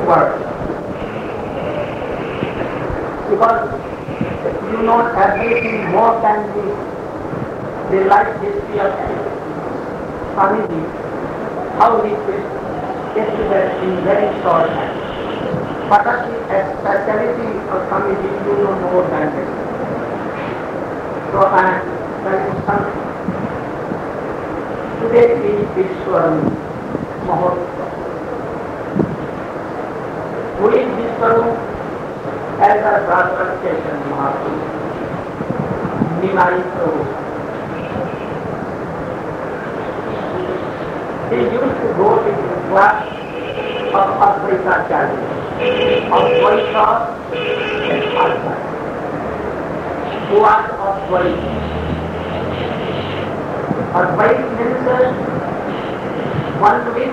world. Because you know everything more than the life history of Swamiji, how he gets to that in very short time. But the speciality of Swamiji, you know more than this. So I am telling something. Today is Vishwarup Mahotsav. Who is Vishwarup? Elder Brother Chaitanya Mahaprabhu, Nimai Prabhu. He used to go to the class of Advaita Acharya, of Vaishnava and Advaita, who was of Vaishnava. Advaita means one with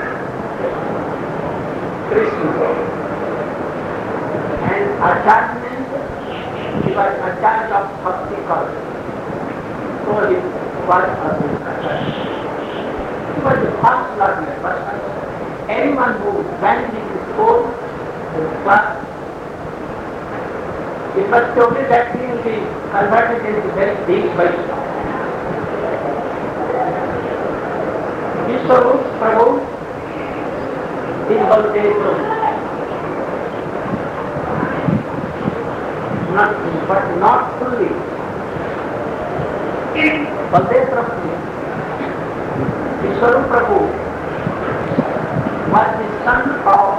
Krishna. And Acharya means he was Acharya of Bhakti culture. So he was Acharya. He was the first learner, but anyone who went into school, it was totally that he will be converted into very big Vaishnava. Vishwarup Prabhu is Baldev Prabhu. But not fully. Baldev Prabhu, Vishwarup Prabhu was the son of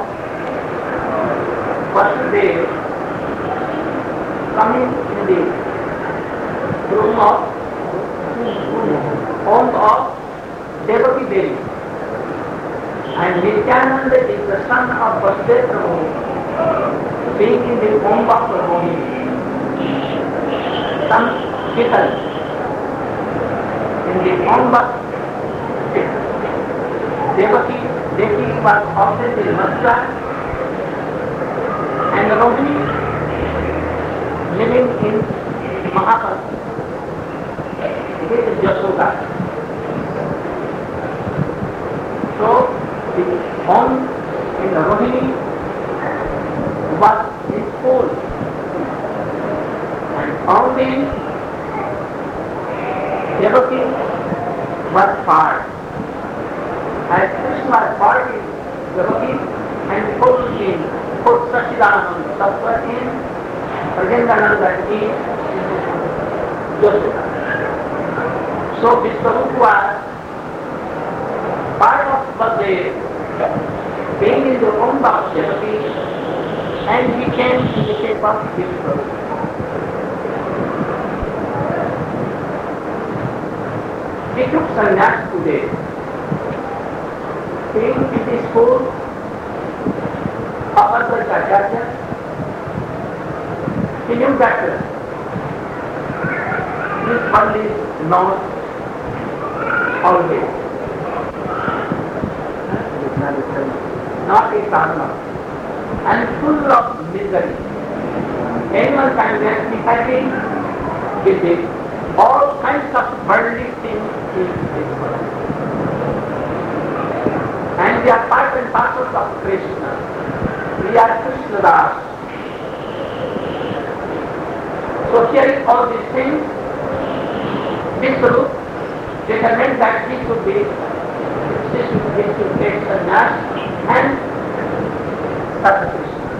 Vasudeva, coming in the room of home of Devaki Devi. And Nityananda is the son of Vasudeva Prabhu, being in the womb of Prabhu. Some people in the womb of Devaki was often in Mathura, and Rohini living in Mahapad. It is Yashoda. So the home in the Rohini was in school. Only Devaki was part. As Krishna was part in Devaki and put Sachidananda Tattva in Prajendananda in Yashoda. So Vishwarup was part of Baldev, being in the womb of Devaki, and he came in the shape of Vishwarup. He took sannyas today. Being in the school of Advaita Acharya, he knew that this world is not always, not eternal, and full of misery. Anyone can be happy with it. All kinds of worldly things in this world. And we are part and parcel of Krishna. We are Krishna Das. So hearing all these things, Vishwarup determined that he should take sannyas and serve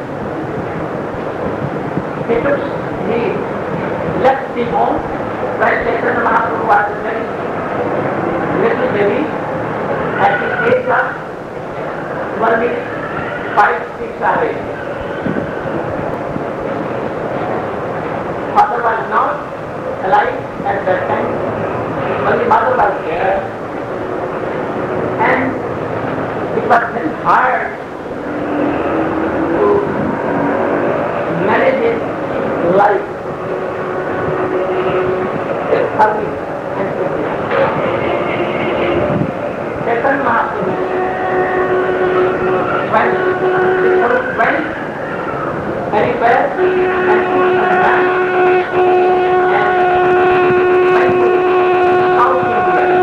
Krishna. He left the home. When Chaitanya Mahaprabhu was a very little baby, at the age of only 5-6 age. Father was not alive at that time, only mother was there. And it was very hard to manage his life. Chaitanya Mahaprabhu, when Vishwarup went anywhere and went to South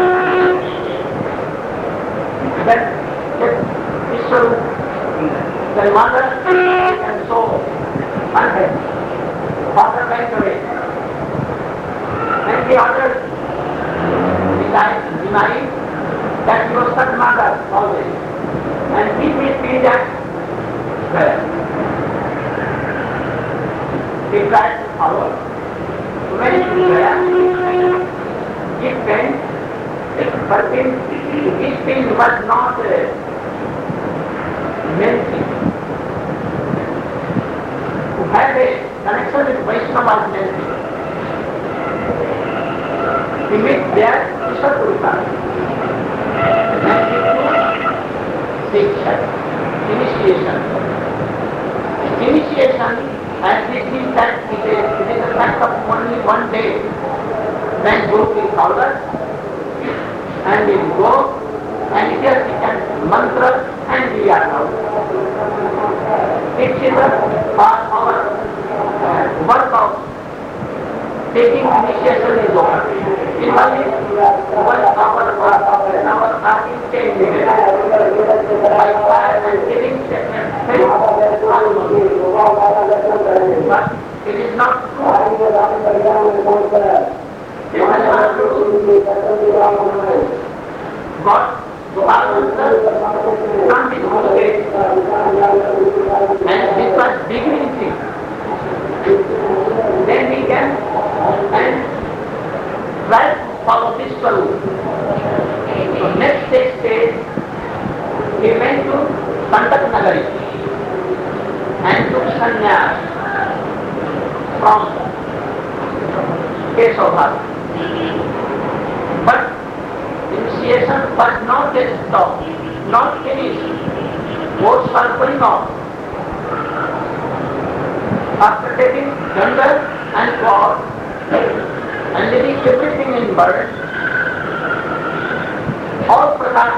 India, when Vishwarup The mother and so unhappy. Father went away. And the ordered denying that he was such mother always. And he will feel that well. He tried to follow. When he was he pain, but his pain was not main thing. To have a connection with Vaishnava was main thing. He met there Ishwar Purika. And he took Diksha, initiation. Initiation, as we think that it is a fact of only one day. Then go to Kaula and we go and here we can mantra and we are out. It is our work of taking initiation is over. In only 1 hour or our starting 10 minutes. By fire and giving statement, but it is not true. God, come with whole faith. And this was beginning thing. Then we can and try to follow this route. So next stage, he went to Pandak Nagari and took sannyas from Keshavbhat. But initiation was not yet stopped, not finished. Votes were going on. After taking jungle and cloth and leaving everything in bird, all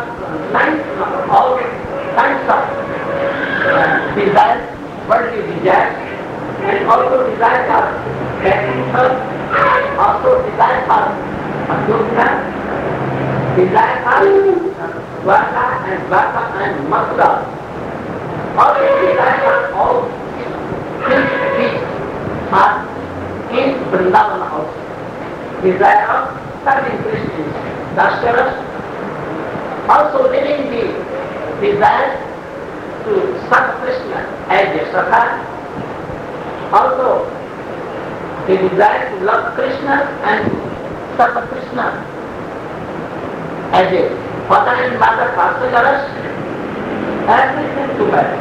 kinds of desires, worldly desires, and also desires of getting help, also desires of Adhyuttha, desires of Dwarka and Mathura. All these desires are all things are in Vrindavan also. Desire of serving Christians, Darshanas, also living the desire to serve Krishna as a Sakha, also the desire to love Krishna and serve Krishna as a father and mother, Vasajaras, everything together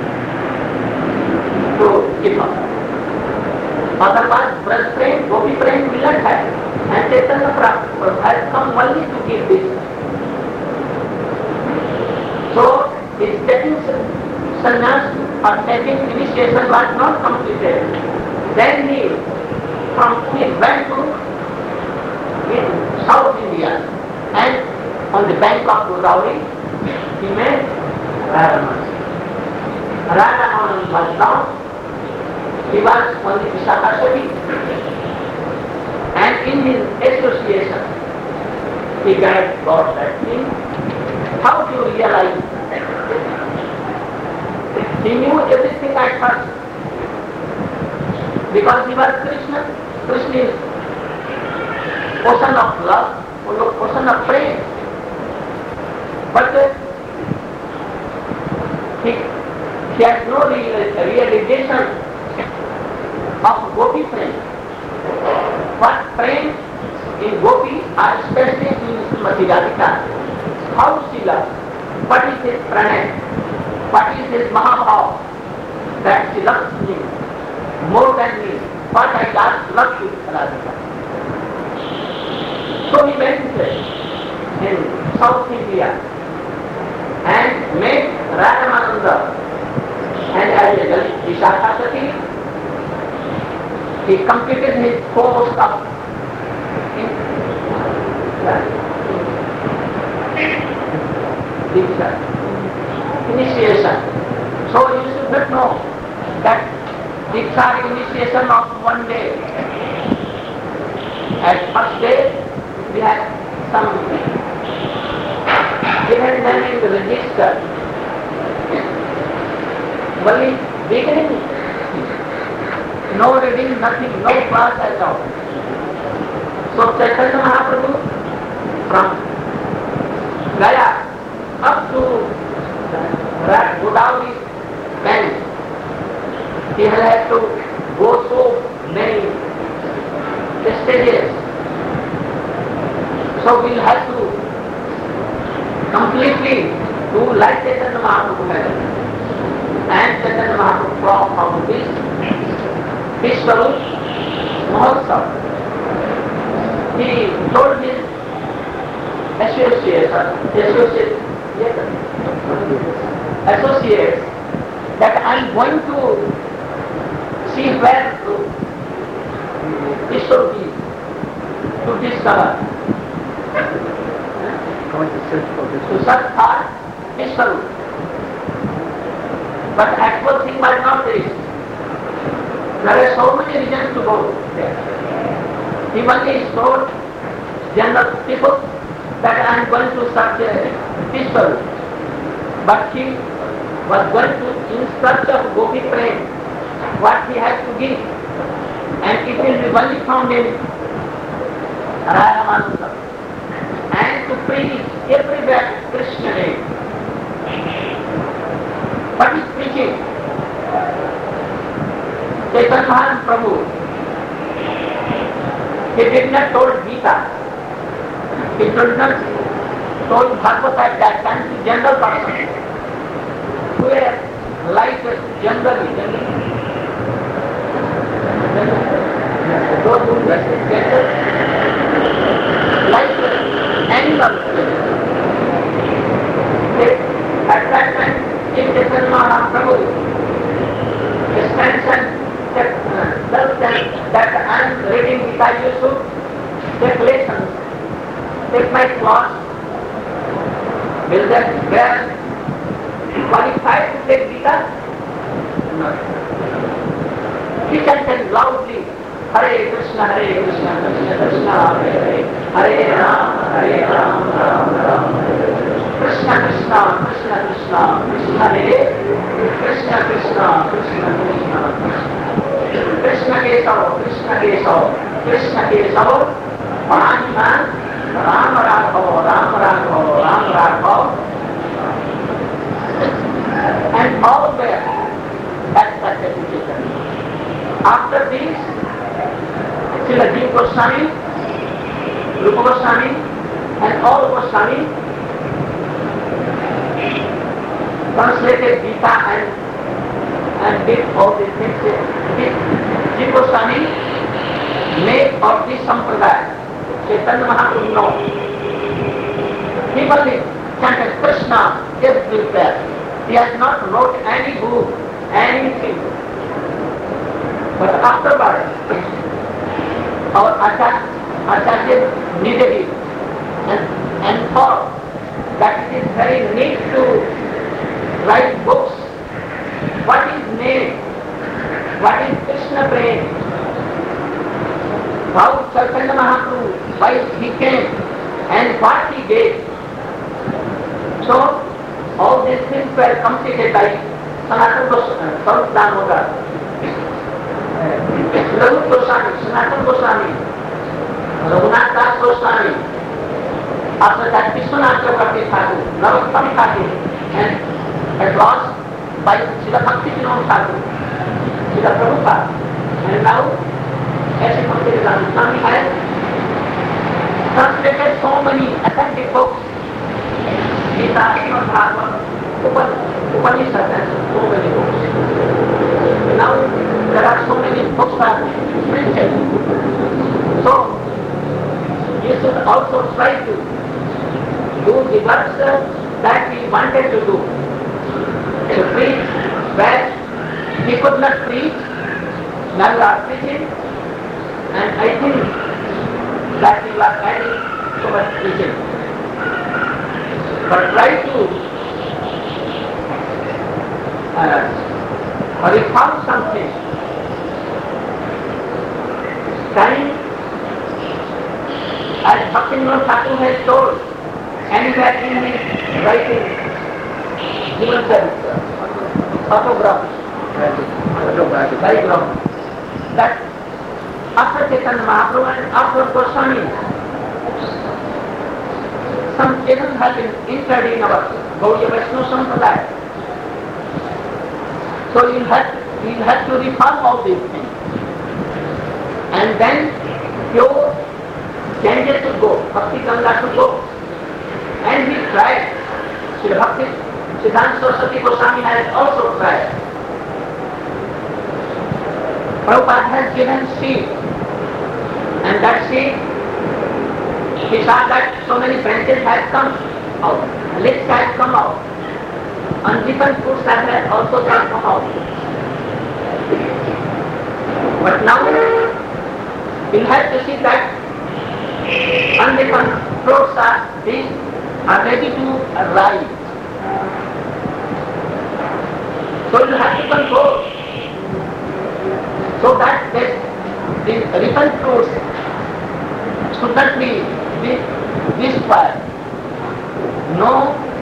to give up. Otherwise, Braj Prem, Gopi Prem will not have. And Chaitanya Prabhu has come only to give this. So, his taking sannyas or taking initiation was not completed. Then he went to South India and on the bank of Godavari, he met Radha. Radha was down. He was on the Visakha, and in his association, he got that thing. How do you realize that? He knew everything at first, because he was Krishna. Krishna is ocean of love, ocean of praise. But he has no realization of Gopi Prem. What Prem in Gopi are especially in Srimati Radhika. How she loves? What is his pranay? What is his Mahabhav? That she loves me more than me. What I love you, Radhika. So he went in South India and met Radhamananda, and as a Visakha, he completed his course of initiation. So you should not know that Diksha initiation of one day. At first day we had some given them in the register. only beginning, no reading, nothing, no class at all. So Chaitanya Mahaprabhu from Gaya up to Godavari bank, he had to go so many stages. So we'll have to completely do like Chaitanya Mahaprabhu had. And Chaitanya Mahaprabhu from this Vishwarup Mahotsav, he told his associates that I am going to see where Vishwarup is, to discover. Going to search for this. To search for Vishwarup. But actual thing was not this. There are so many reasons to go there. He only told general people that I am going to search Vishwarup. But he was going to in search of Gopi Prem, what he has to give. And it will be only found in Radha and to preach everywhere Krishna name. What is preaching? Chaitanya Mahaprabhu, he did not told Gita, he did not told Bhagavad at that time to general person, who were like generally, those who were like animals. At that time, if Chaitanya Mahaprabhu mentioned that I am reading Gita, you should take lessons, take my class. Will that bear qualified to take Gita? No. He chanted loudly, Hare Krishna, Krishna Krishna, Hare Hare, Hare Ram, Ram Ram, Krishna Krishna, Krishna Krishna, Krishna Hare, Krishna Krishna, Krishna Krishna, Krishna Kesava, Krishna Kesava, Krishna Kesava, Mahaman, Ram Raghav, Ram Raghav, Ram Raghav, and all were at that education. After this, Srila Jiva Goswami, Rupa Goswami, and all Goswami translated Gita and did all these things. Jiva Goswami made of this sampradaya. Chaitanya Mahaprabhu no. He only chanted Krishna everywhere. He has not wrote any book, anything. But afterwards, our Acharya needed it and thought that it is very neat to write books. What is name? What is Krishna Prem? How Chaitanya Mahaprabhu, why he came and what he gave. So all these things were completed by Sanatana Goswami, Damodar, Lalu Goswami, Sanatana Goswami, Raghunath Das Goswami, after that Vishwanath Chakravarti Thakur, Narottam Thakur, and at last by Srila Bhaktivinoda Thakur, Srila Prabhupada, and now as Swami has translated so many authentic books, Gita, Srimad Bhagavad, Upanishad, and so many books. Now there are so many books are printed. So you should also try to do the works that we wanted to do. To preach where he could not preach, now you are preaching, and I think that you are adding so much preaching. But try to reform something. Time, as Bhaktivinoda Thakur has told, anywhere in his writing, Jivan Charitra, autography. Biography. That after Chaitanya Mahaprabhu and after Goswami, some changes have been entered in our Gaudiya Vaishnava Sampradaya. So you'll have to reform all these things. And then pure changes should go, Bhakti Ganga should go. And we tried. Sri Bhakti Siddhanta Saraswati Goswami has also tried. Prabhupada has given seed. And that seed, he saw that so many branches have come out, leaves have come out, and different fruits have also come out. But now, we'll have to see that undifferent fruits are ready to rise. So you have to control so that the different fruits should not be destroyed. No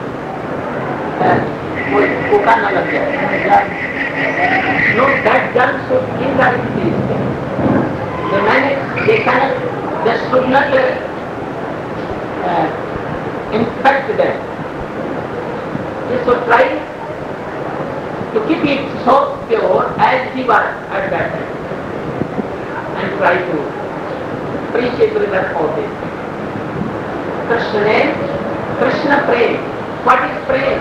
coca na lag jaye. No that germ should indirectly they should not infect them. They should try to keep it so pure as we were at that time and try to preach it with all this. Krishna prem. What is prem?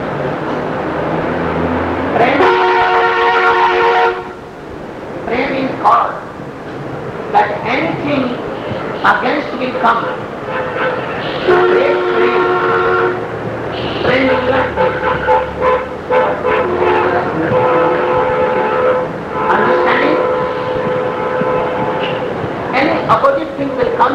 Prem is called that anything against will come. Prem will not. Understanding? Any opposite thing will come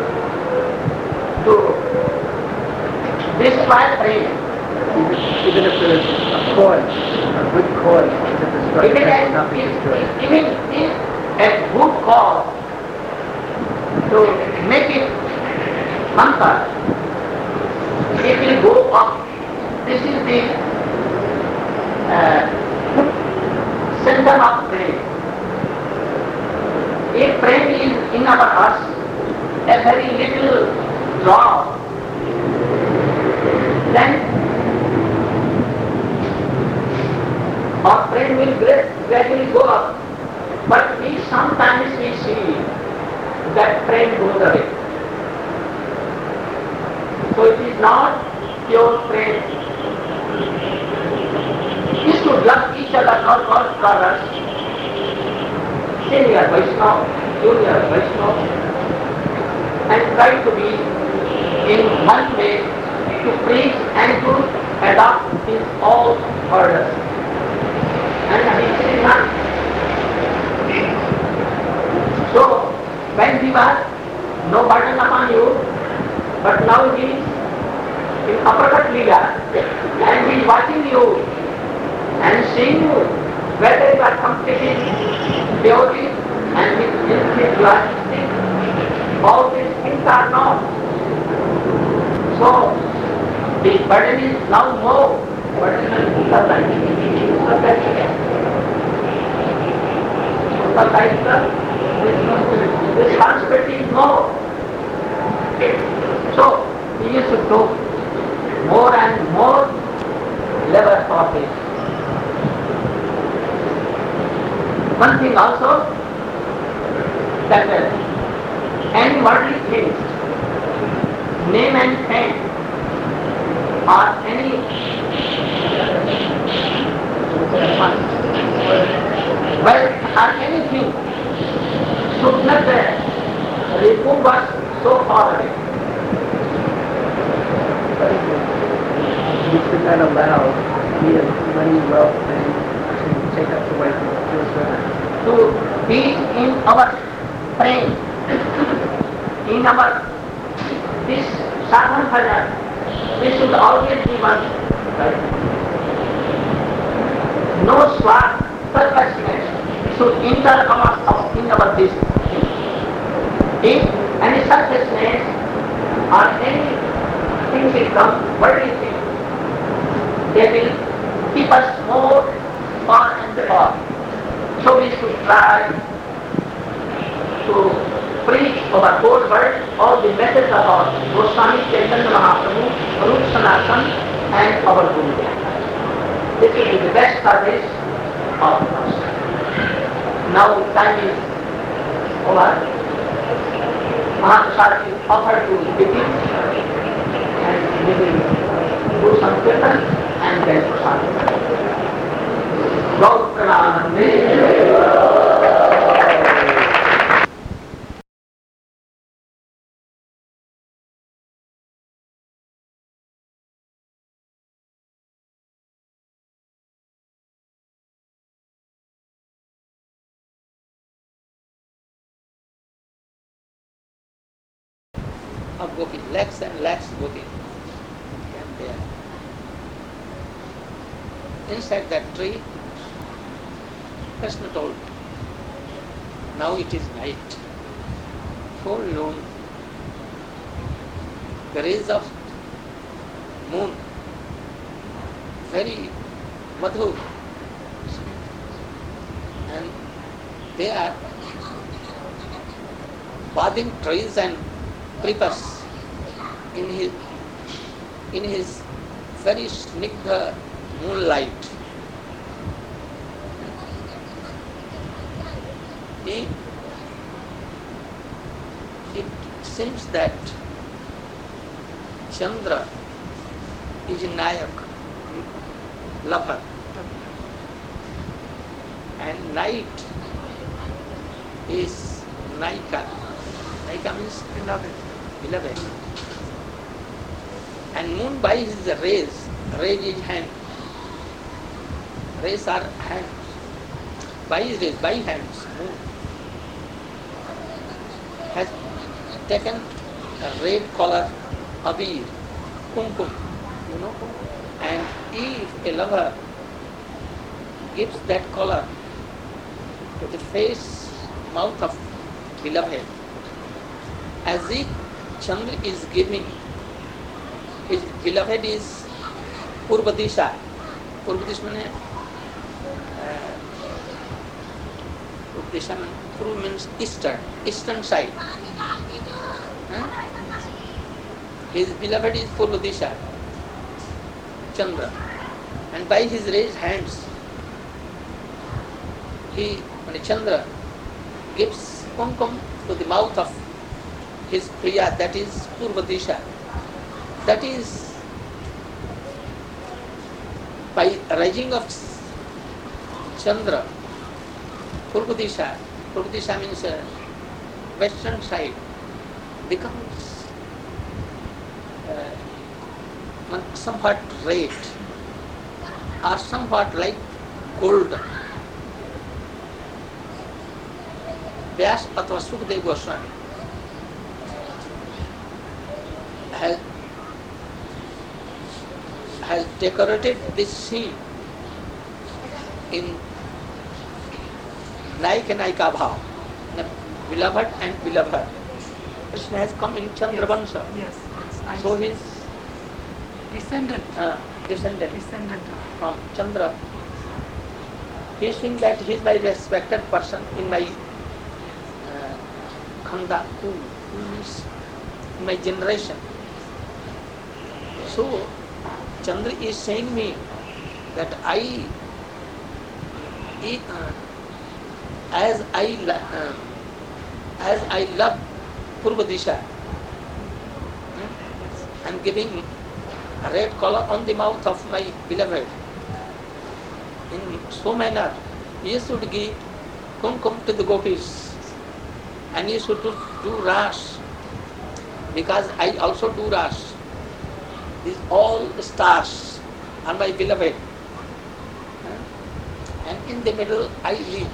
to destroy prem. Even if there is a cause, a good cause to destroy Even prem will not be destroyed. if a good cause to make it hamper, it will go up. This is the center of prem. If prem is in our hearts, a very little drop, then our prem will gradually go up. But sometimes we see that prem goes away. So it is not pure prem. We should love each other, not God brothers. Senior Vaishnava, junior Vaishnava, and try to be in one way to preach and to adopt his all orders. And he is not. So when we were no burden upon you, but now he is in uppercut Leela and he is watching you and seeing you whether you are completing purely and with you are sick. All these things are not. So the burden is now more. Burden is responsibility is more. So we used to do more and more labor for this. One thing also, that any worldly things, name and fame, or any wealth or anything should not remove us so far away. We should not allow money, wealth, and to take us away from the pure service. To be in our prem, in our this sadhana bhajan, we should always be one. Right? No swat, selfishness should enter in our this thing. If any selfishness or anything will come, worldly thing, they will keep us more all. So we should try to preach over whole world all the message of our Goswami Chaitanya Mahaprabhu, Rup Sanatan and our Gurudev. This will be the best service of us. Now time is over. Mahaprasad is offered to begin and we will do some kirtan and then prasad. Gaur Pranam. Of gopi, lakhs and lakhs gopi came there. Inside that tree, Krishna told, now it is night, full noon, the rays of moon, very madhur, and they are bathing trees and creepers in his very snigdha moonlight. It seems that Chandra is Nayak, lover, and night is Naika. Naika means beloved. And moon by his rays, rays is hand. Rays are hands. By his rays, by hands, moon has taken a red color abir, kumkum, and if a lover gives that color to the face, mouth of beloved, as if Chandra is giving, his beloved is Purva Disha. Purva Disha means Purva means eastern side. His beloved is Purva Disha, Chandra, and by his raised hands, Chandra gives kumkum to the mouth of his Priya, that is Purva Disha. That is by rising of Chandra, Purva Disha means western side, becomes somewhat red or somewhat like gold. Vyas athva Sukadeva Goswami has decorated this scene in Naik and Naika Bhav, beloved and beloved. Krishna has come in Chandra Vansha. Yes, yes. So his descendant from Chandra, he is saying that he is my respected person in my khanda, in my generation. So Chandra is saying me that as I love Purva Disha, I am giving a red color on the mouth of my beloved. In so manner, you should give kumkum to the gopis, and you should do ras, because I also do ras. These all stars are my beloved, and in the middle I live.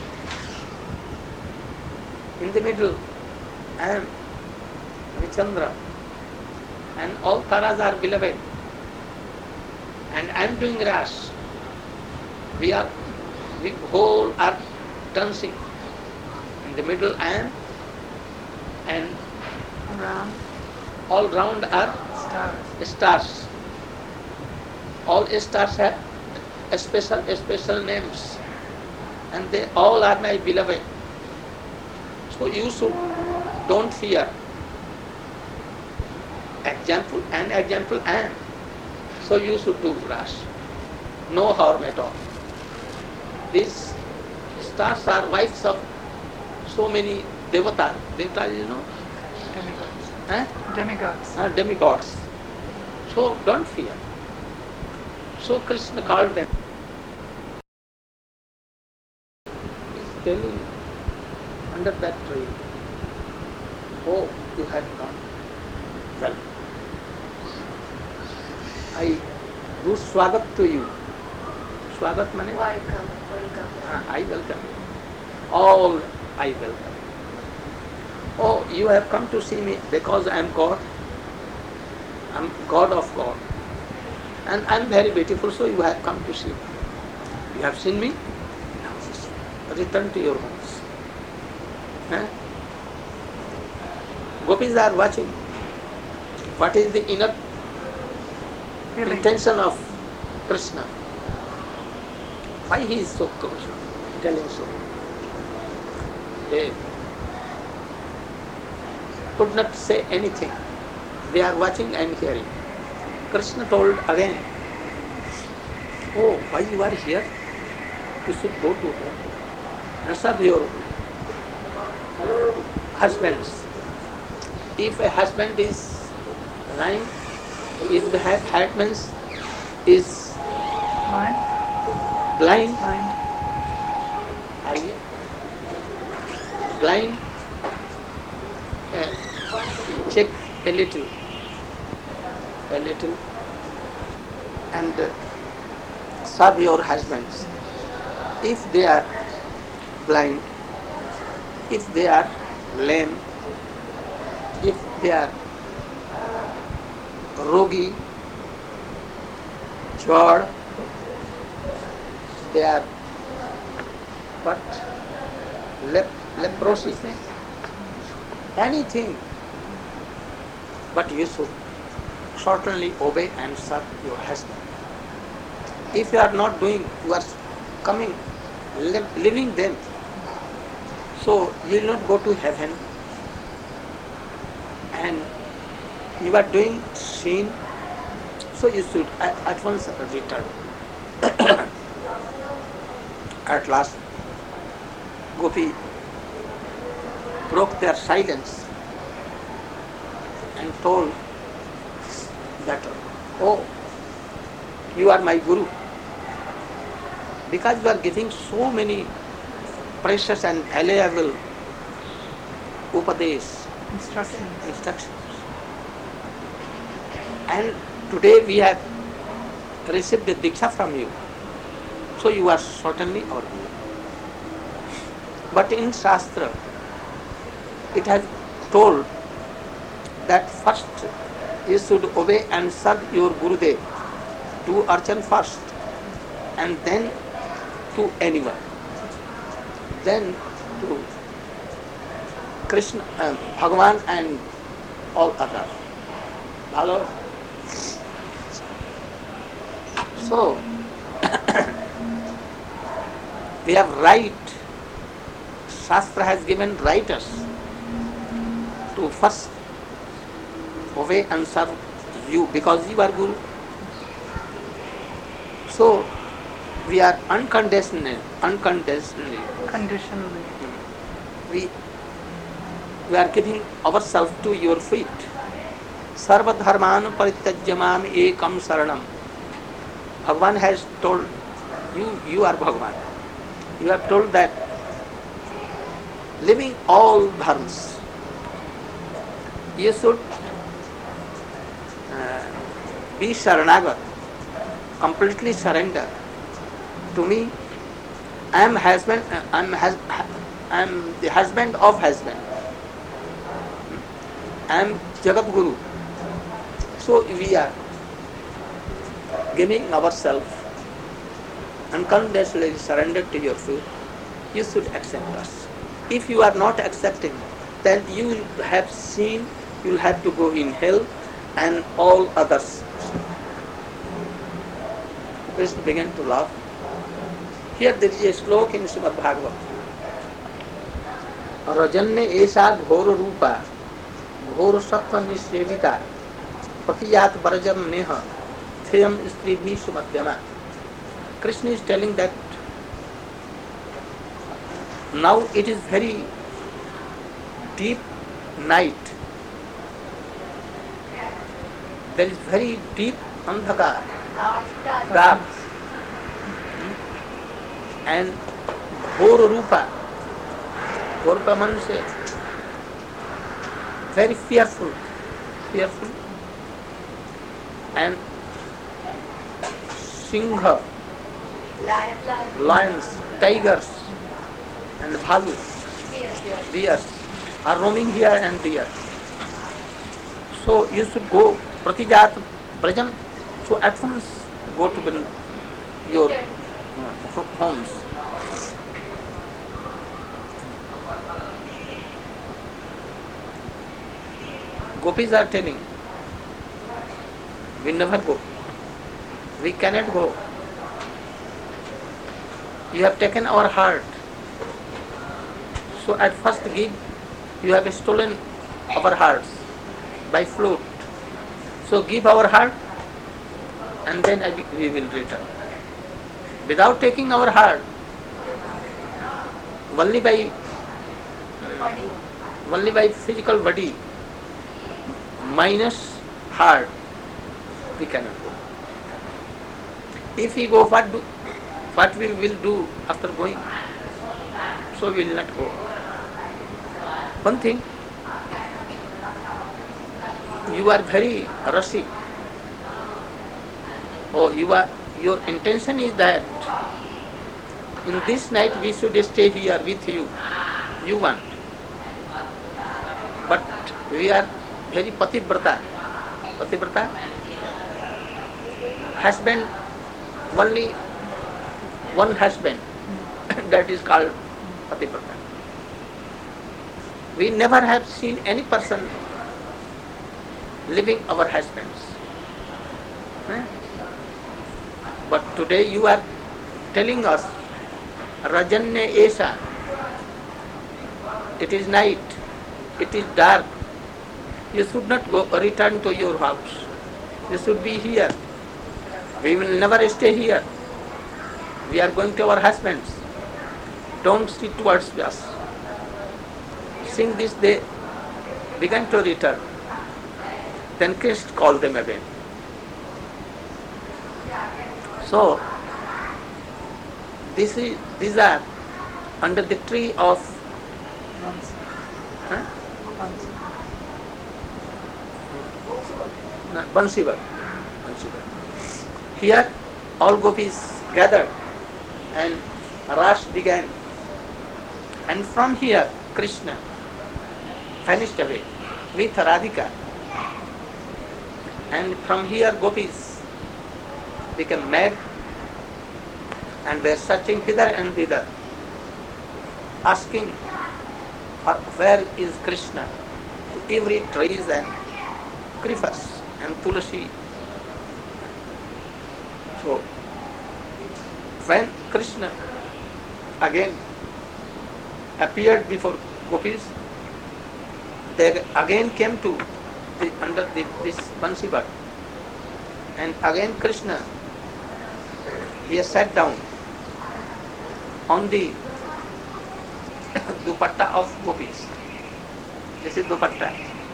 In the middle I am Chandra, and all taras are beloved, and I am doing ras. We whole are dancing. In the middle I am, and all round are stars. All stars have special names. and they all are my beloved. So you should don't fear. Example and so you should do brush. No harm at all. These stars are wives of so many devatas. Devatas, you know? Demigods. Eh? Demigods. Demigods. So don't fear. So Krishna called them. He's telling under that tree, oh, you have come. Well, I do swagat to you. Swagat means Welcome. I welcome you. All I welcome. Oh, you have come to see me because I am God. I am God of God. And I am very beautiful, so you have come to see me. You have seen me? Now return to your homes. Eh? Gopis are watching. What is the inner intention of Krishna? Why he is so close? Telling so. They could not say anything. They are watching and hearing. Krishna told again, oh, why you are here? You should go to home and serve your husbands. If a husband is lying, if the husband is blind, blind, check a little, and serve your husbands. If they are blind, if they are lame, if they are rogi, jwar, they are what? Leprosy, anything. But you should certainly obey and serve your husband. If you are not doing, you are coming, leaving them, so you will not go to heaven. And you are doing sin, so you should at once return. At last, Gopi broke their silence and told that, oh, you are my Guru. Because you are giving so many precious and valuable upadesh, instructions. And today we have received the Diksha from you. So you are certainly our Guru. But in Shastra, it has told that first you should obey and serve your Gurudev. Do archan first and then to anyone. Then to Krishna, Bhagavan and all others. Hello? So, we have right, Shastra has given writers to first obey and serve you because you are Guru. So, we are unconditionally, we are giving ourselves to your feet. Sarva dharman parityajyamam ekam saranam. Bhagavan has told you are Bhagavan. You have told that living all dharmas, you should be Sharanagat, completely surrender to me. I am the husband of husband. I am Jagat Guru. So we are giving ourselves unconditionally surrendered to your feet. You should accept us. If you are not accepting, then you will have seen, you will have to go in hell and all others. Krishna began to laugh. Here there is a slok in Srimad Bhagavad. Rajanya esa ghor rupa घोर सत्व निषेविता पतियात बरजम नेह थेयम स्त्री भी सुमध्यमा. Krishna is telling that now it is very deep night. There is very deep andhakar, dark, and घोर रूपा, घोर का मन से very fearful, and Singha, lions, tigers, and bhalu, deers are roaming here and there. So you should go Pratijat Brajam. So at once go to your homes. Gopis are telling, we never go. We cannot go. You have taken our heart. So at first give, you have stolen our hearts by flute. So give our heart and then we will return. Without taking our heart, only by physical body, minus heart, we cannot go. If we go, what we will do after going? So we will not go. One thing, you are very rushy. Oh, your intention is that in this night we should stay here with you. You want. But we are very pativrata. Pativrata, husband, only one husband. That is called pativrata. We never have seen any person leaving our husbands. But today you are telling us, Rajanya Esa, it is night, it is dark. You should not go return to your house. You should be here. We will never stay here. We are going to our husbands. Don't see towards us. Seeing this, they began to return. Then Krishna called them again. So, these are under the tree of Bansivar. Here all gopis gathered and Ras began. And from here Krishna vanished away with Radhika. And from here gopis became mad and were searching hither and thither, asking for where is Krishna to every trees and crevice and tulasi. So when Krishna again appeared before gopis, they again came to under this Bansivar, and again Krishna, he sat down on the dupatta of gopis. This is dupatta.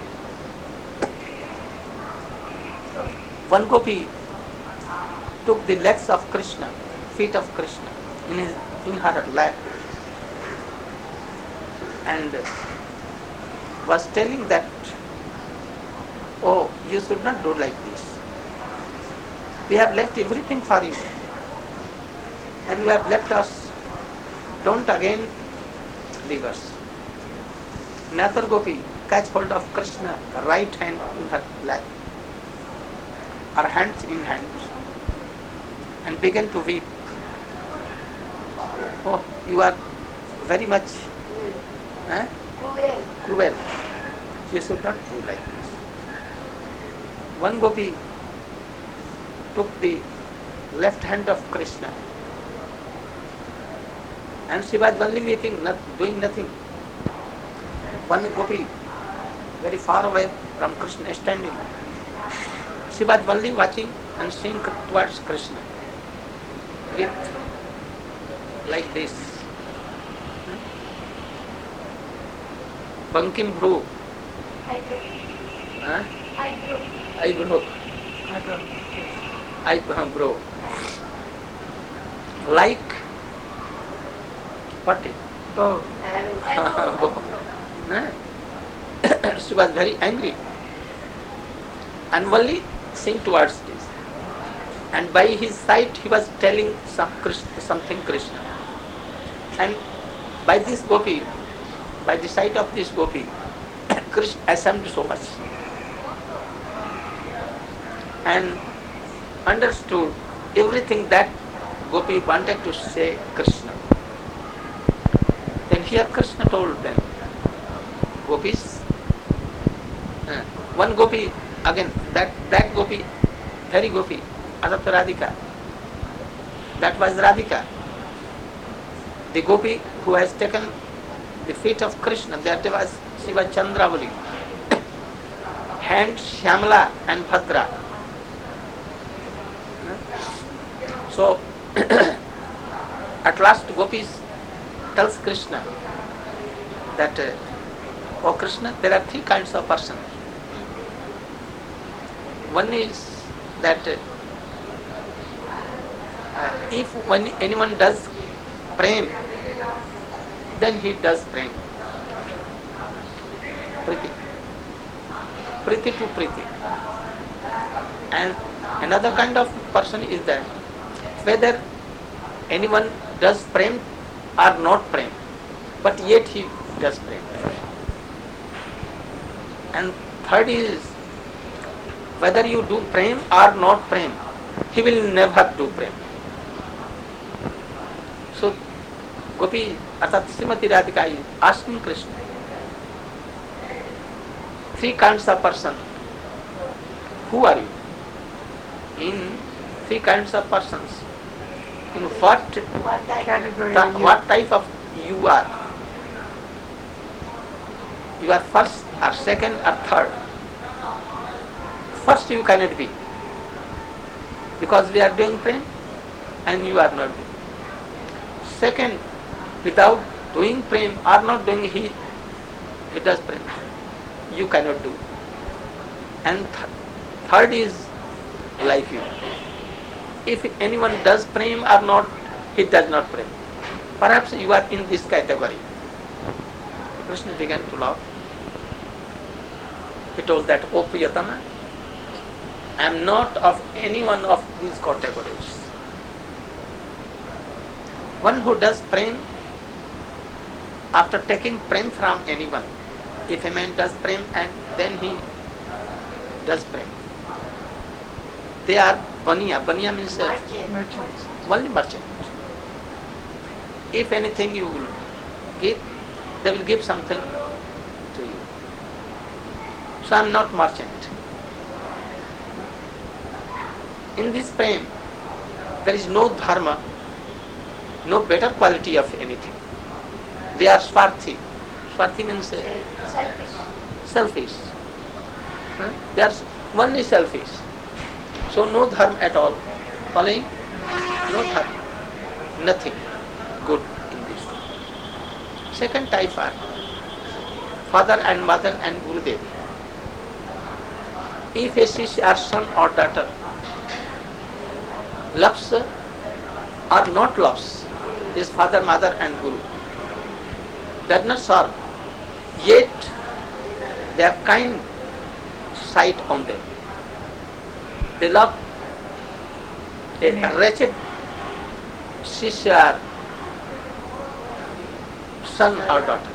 One gopi took the legs of Krishna, feet of Krishna, in her lap, and was telling that, oh, you should not do like this. We have left everything for you, and you have left us. Don't again leave us. Another gopi catch hold of Krishna, right hand in her lap, her hands in hands, and began to weep. Oh, you are very much cruel. You should not do like this. One gopi took the left hand of Krishna And she was only waiting, doing nothing. One gopi, very far away from Krishna, standing. She was only watching and seeing towards Krishna with like this. Bankim Bhru. Eyebrow. Like what? Oh. She was very angry and only seeing towards this. And by his sight he was telling something Krishna. And by this gopi, by the sight of this gopi, Krishna assumed so much and understood everything that gopi wanted to say Krishna. Then here Krishna told them, gopis, one gopi, again, that gopi, very gopi, Adapta Radhika, that was Radhika. The gopi who has taken the feet of Krishna, that was Shiva Chandravali, hand Shyamala and Bhadra. So, at last gopis tells Krishna that, oh Krishna, there are three kinds of persons. One is that when anyone does prem, then he does prem. Priti. Priti to priti. And another kind of person is that whether anyone does prem or not prem, but yet he does prem. And third is whether you do prem or not prem, he will never do prem. So Gopi, Arthat Srimati Radhika is asking Krishna, three kinds of person, who are you? In three kinds of persons, in what type of you are? You are first or second or third. First you cannot be, because we are doing prem and you are not doing. Second, without doing prem or not doing, he does prem. You cannot do. And third is like you. If anyone does prem or not, he does not prem. Perhaps you are in this category. Krishna began to laugh. He told that, O Priyatama, I am not of any one of these categories. One who does prem, after taking prem from anyone, if a man does prem and then he does prem, they are baniya. Baniya means Merchants. only merchant. If anything you will give, they will give something to you. So I am not merchant. In this prem, there is no dharma, no better quality of anything. They are swarthi. Swarthi means selfish. They are only selfish. So no dharma at all. Following? No dharma. Nothing good in this. Second type are father and mother and Gurudev. If a Shishya or son or daughter loves or not loves his father, mother and Guru, does not serve, yet they have kind sight on them. They love a wretched Shishya, son or daughter.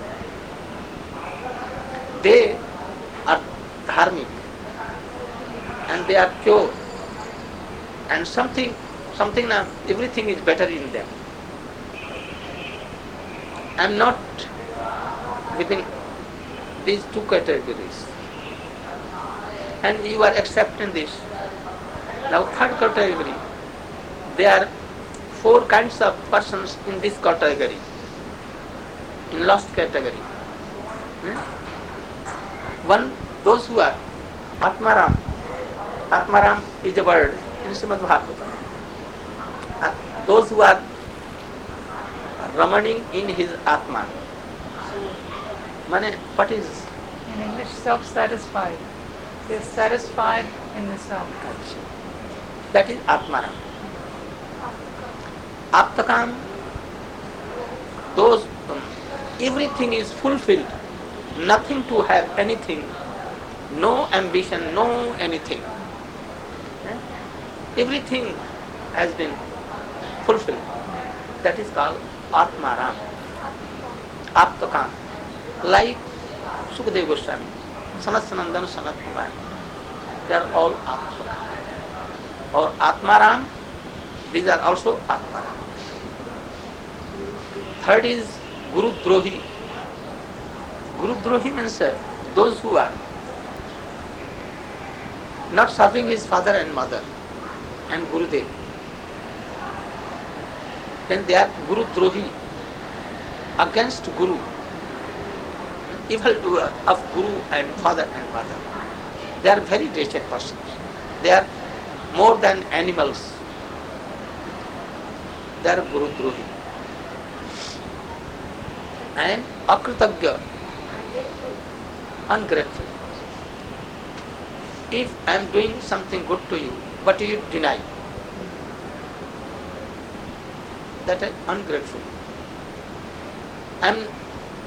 They are dharmic and they are pure, and something now, everything is better in them. I am not within these two categories, and you are accepting this. Now third category, they are four kinds of persons in this category, in lost category. One, those who are Atmaram. Atmaram is a word in Srimad Bhagavatam. Those who are ramaning in his Atman. Mane, what is? In English, self-satisfied. He is satisfied in the self. That is Atmaram. Aptakam, those, everything is fulfilled. Nothing to have anything. No ambition, no anything. Everything has been fulfilled. That is called Atmaram. Aptakam. Like Sukadeva Goswami, Sanat Sanandan, Sanat Kumar. They are all Atmakam. Or Atmaram, these are also Atmaram. Third is Guru Drohi. Guru Drohi means those who are not serving his father and mother and Gurudev. Then they are Guru Drohi, against Guru. Evildoer of Guru and father and mother. They are very wretched persons. They are more than animals. They are Guru Drohi. And Akritagya, ungrateful. If I am doing something good to you, but you deny, that is ungrateful. I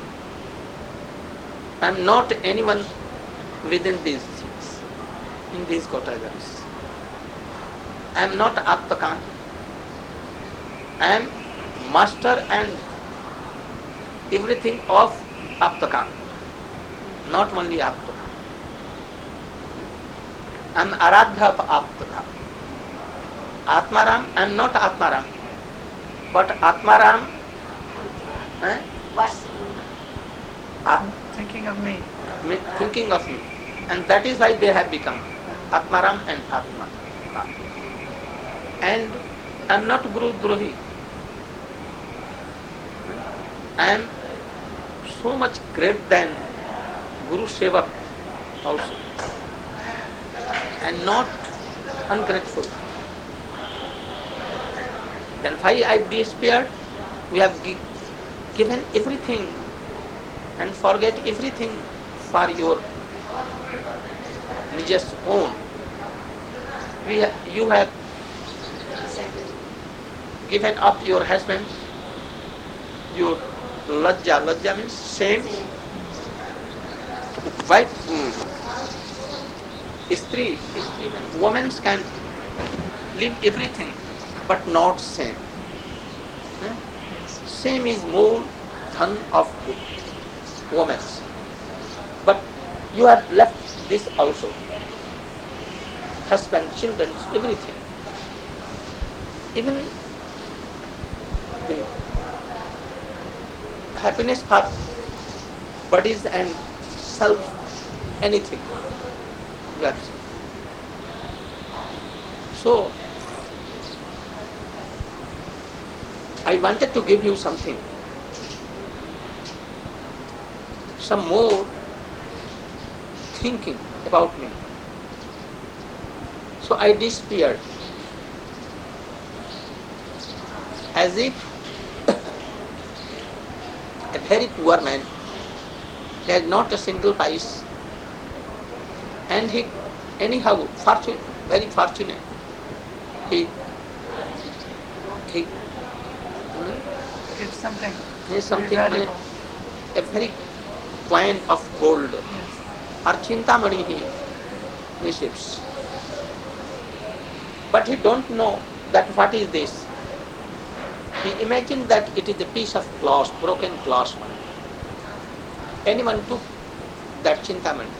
am not anyone within these things, in these categories. I am not Aptakan. I am master and everything of Aptakan, not only Aptakan. I am Aradha of Aptakan. Atmaram, I am not Atmaram, but Atmaram, Thinking of me. Thinking of me. And that is why they have become Atmaram and Atma. And I am not Guru Drohi. I am so much greater than Guru Sevak also. And not ungrateful. Then why I despaired? We have given everything and forget everything for your just own. You have given up your husband, your lajja. Lajja means shame. Wife, Istri, women can leave everything, but not shame. Shame is more than of women. But you have left this also. Husband, children, everything. Even the happiness for bodies and self, anything. Yes. So, I wanted to give you something, some more thinking about me. So I disappeared, as if a very poor man, he had not a single pice, and he, anyhow, very fortunate, he It's something. something, valuable. a very coin of gold, or chintamani he receives. But he don't know that what is this. He imagined that it is a piece of glass, broken glass one. Anyone took that chintamani.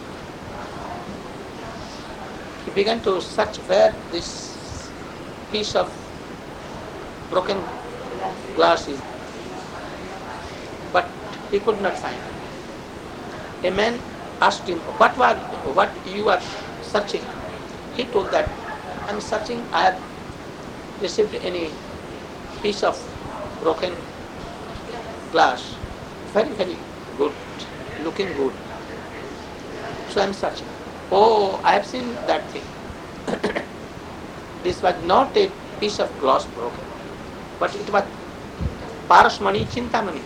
He began to search where this piece of broken glass is, but he could not find it. A man asked him, what you are searching? He told that, I am searching, I have received any piece of broken glass, very, very good, looking good. So I am searching. Oh, I have seen that thing. This was not a piece of glass broken, but it was Parasmani Chintamani.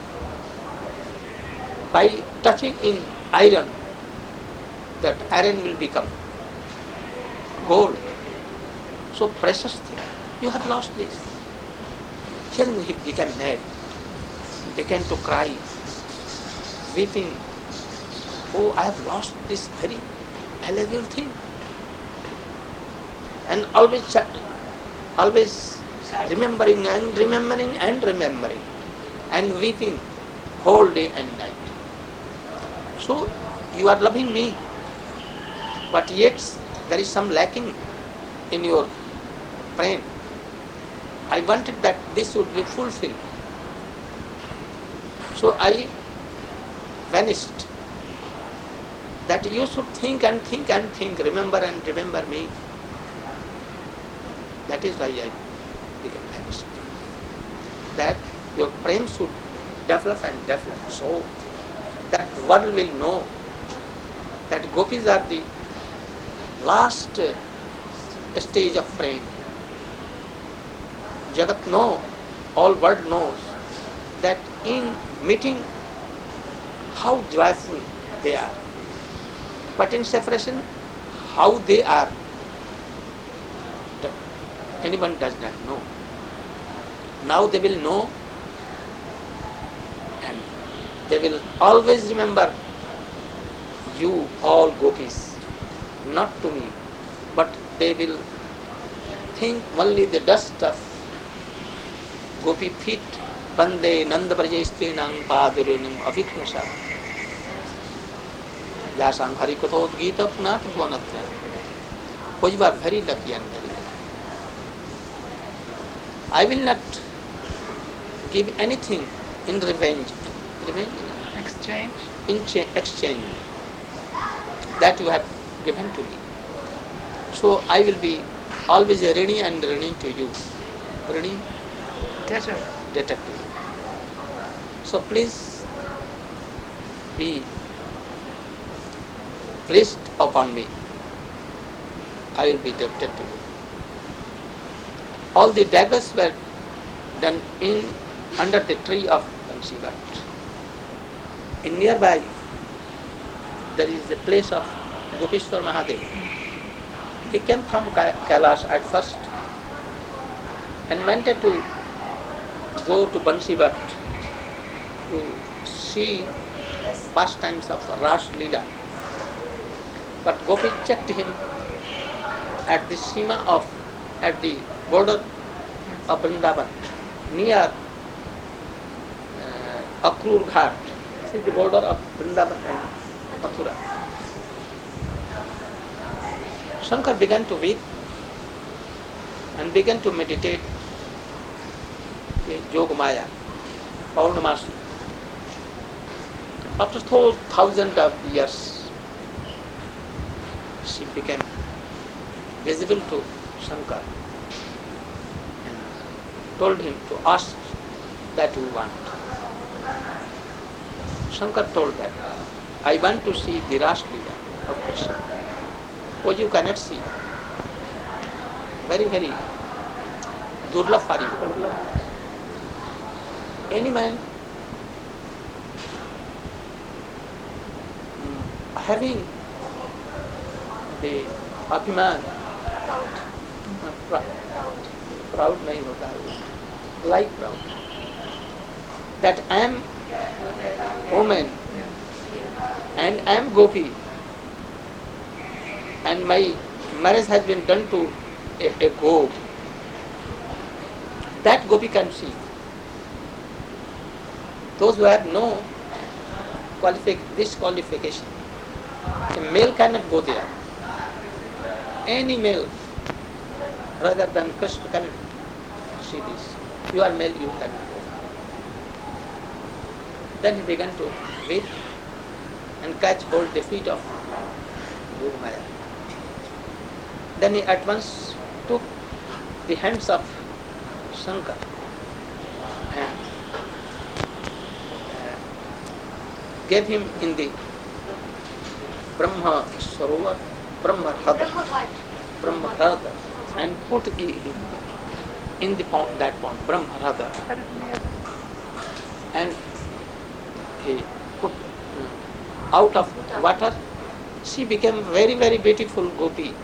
By touching in iron, that iron will become gold. So precious thing. You have lost this. Then he became mad, began to cry, weeping. Oh, I have lost this very valuable thing. And always remembering and weeping whole day and night. So you are loving me, but yet there is some lacking in your brain. I wanted that this would be fulfilled. So I vanished. That you should think and think and think, remember and remember me. That is why I became vanished. That your brain should develop and develop, so that world will know that gopis are the last stage of brain. Jagat know, all world knows that in meeting how joyful they are, but in separation how they are, anyone does not know. Now they will know, and they will always remember you, all gopis, not to me, but they will think only the dust of gopi feet. Bande Nanda Brajestrinam Padarunim Aviknasa Yasam Harikothod Gita Pnat Bhvanatya. Oh, you are very lucky and very lucky. I will not give anything in revenge. Exchange? In exchange that you have given to me. So I will be always Rini and Rini to you. Rini? Debtor. Debtor to you. So please be pleased upon me. I will be debtor to you. All the daggers were done under the tree of Bansivat. In nearby there is the place of Gopishwar Mahadev. He came from Kailash at first and wanted to go to Bansivat to see pastimes of Ras Leela. But Gopi checked him at the border of Vrindavan, near Akrur Ghat. This is the border of Vrindavan and Mathura. Shankar began to weep and began to meditate in Yogamaya, Paurnamasi. After 1,000 of years, she became visible to Shankar and told him to ask that you want. Shankar told that, I want to see the Ras Leela of Krishna. Oh, you cannot see. Very, very durlabh for you. Any man having the abhiman, proud nahi hota hai, like proud, that I am woman and I am gopi and my marriage has been done to a gop, that gopi can see. Those who have no disqualification, a male cannot go there. Any male rather than Krishna cannot see this. You are male, you cannot go. Then he began to weep and catch hold the feet of Yogamaya. Then he at once took the hands of Shankar gave him in the Brahma Sarovar, Brahma Hrada, and put him in the pond, that pond, Brahma Hrada, and he put out of water. She became very, very beautiful gopi,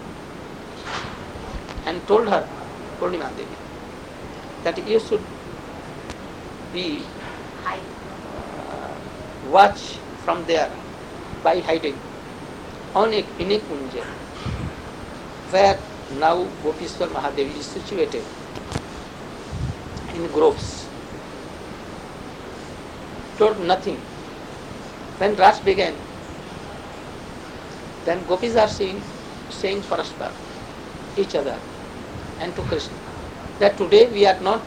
and told her, Purnima Devi, that you should be watch from there by hiding on in a kunja, where now Gopishwar Mahadevi is situated in groves. Told nothing. When Ras began, then gopis are saying Paraspar, each other, and to Krishna, that today we are not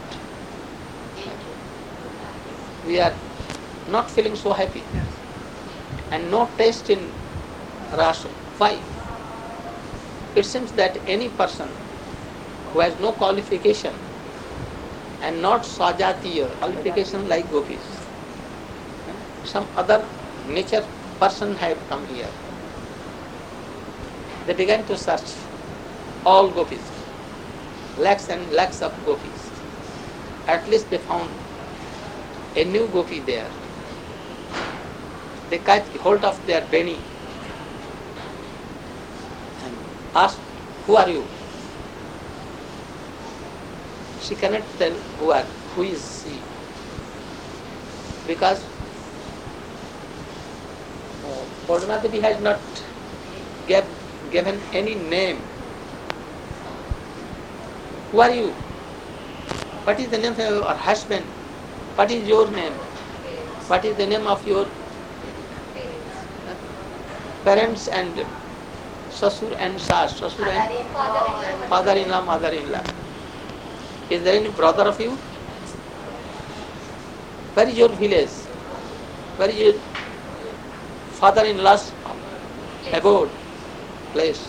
feeling so happy, and no taste in rasa. Why? It seems that any person who has no qualification and not sajatiya qualification like gopis, some other nature person have come here. They began to search all gopis, lakhs and lakhs of gopis. At least they found a new gopi there. They catch hold of their beni and asked, who are you? She cannot tell who is she, because Purnima Devi has not given any name. Who are you? What is the name of your husband? What is your name? What is the name of your parents and Sasur and Sas, Sasur and father-in-law, mother-in-law? Is there any brother of you? Where is your village? Where is your father-in-law's abode, place?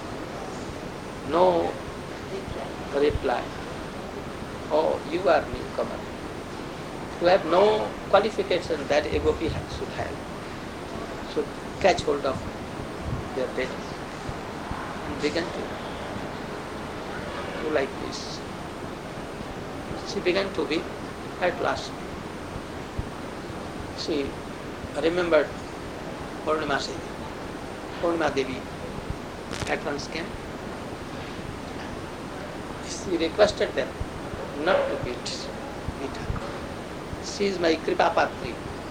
No reply. Oh, you are newcomer. You have no qualification that a gopi should have. Should catch hold of their parents and begin to do like this. She began to weep at last. She remembered Purnima Devi at once came. She requested them not to beat her. She is my Kripa Patri.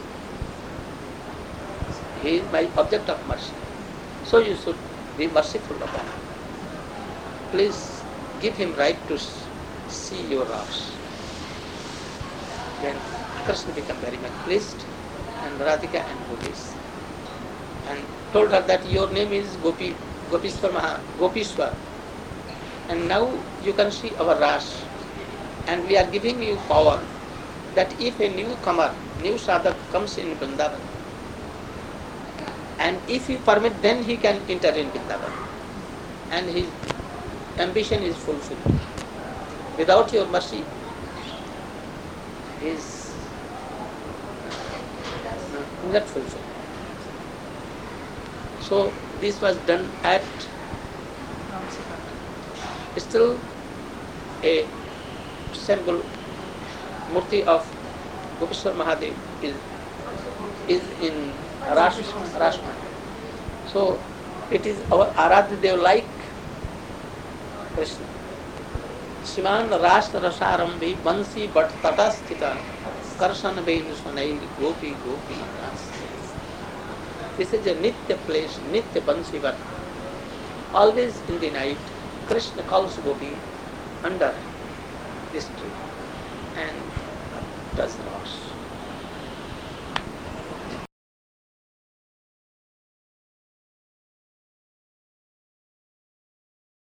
He is my object of mercy. So you should be merciful upon him. Please give him right to see your wrath. Then Krishna became very much pleased, and Radhika and Gopis, and told her that your name is Gopishwar, and now you can see our Ras, and we are giving you power that if a newcomer, new sadhak comes in Vrindavan, and if you permit, then he can enter in Vrindavan, and his ambition is fulfilled. Without your mercy, he is not fulfilled. So this was done at still a symbol murti of Gopishwar Mahadev is in Rashma. So it is our Aradhya Dev like Krishna. Shivan Rashtra Rasarambi Bansi Bhat Tatasthita Karsan Bein Sunail Gopi Gopi Ras. This is a Nitya place, Nitya Bansi Bhat. Always in the night, Krishna calls Gopi under this tree and does not.